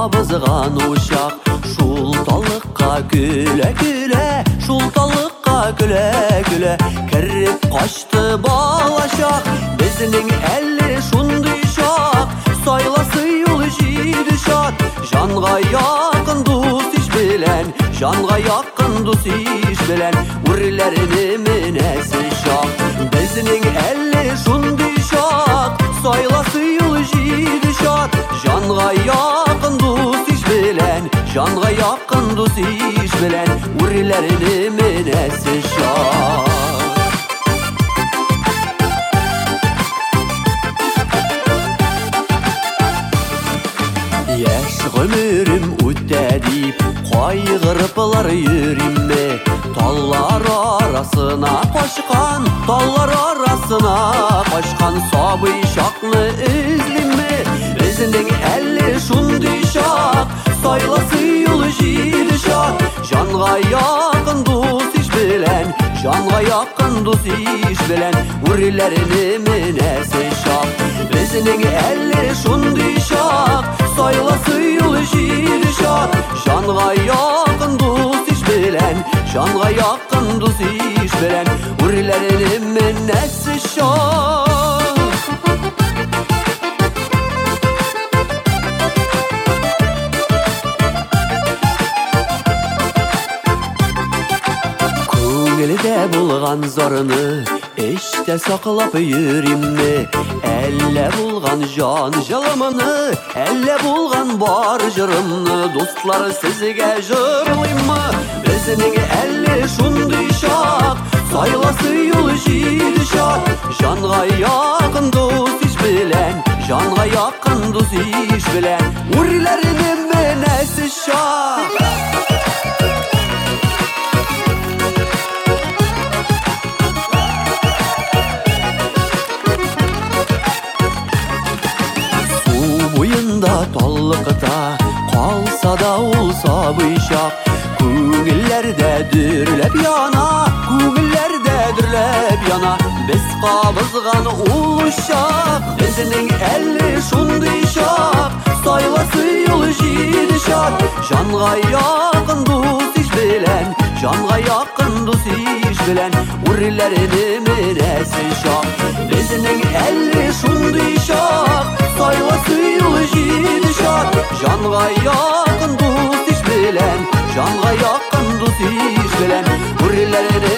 қабызған ушақ, шулталыққа күле-күле, шулталыққа күле-күле, кіріп қашты балашақ, біздің әлі шундай шақ, сайласы юл жиді шат, жанға яқын дос иш білән, жанға яқын дос иш білән, үрлеріні мінәсі шақ, біздің әлі шундай шақ, сайласы юл жиді шат, жанға яқын дос иш білән, жанға яқын дос иш білән, үрлеріні мінәсі шақ. Яш ғөмірім өтті дейп, қайғырыпылар юриме, таллар арасына қашқан, таллар арасына қашқан, сабый шақны ізлеме, біздің әлі шундай шақ, сайласы юл жиді шақ, жанға яқын дос иш білән, жанға яқын дос иш білән, үрлеріні мінәсі шақ, біздің әлі шундай шақ, сайласы юл жиді шақ, жанға яқын дос иш білән, жанға яқын дос иш білән, үрлеріні мінәсі шақ. Көңілде болған зорыны, іште сақылап юримме, әлі болған жан жылымыны, әлі болған бар жырымны, достлар сізге жырлаймы, біздің әлі шундай шақ, сайласы юл жиді шақ, жанға яқын дос иш білән, жанға яқын дос иш білән, үрлеріні мінәсі шақ. Таллықта қалса да ол сабый шақ, көңіллерде дүрлеп яна, көңіллерде дүрлеп яна, біз қабызған ол шақ, біздің әлі шундай шақ, сайласы юл жиді шақ, жанға яқын дос иш білән, жанға яқын дос иш білән, үрлеріні мінәсі шақ, біздің әлі шундай шақ, сайласы юл жиді шақ, жанға яқын дос иш білән, жанға яқын дос иш білән, үрлеріні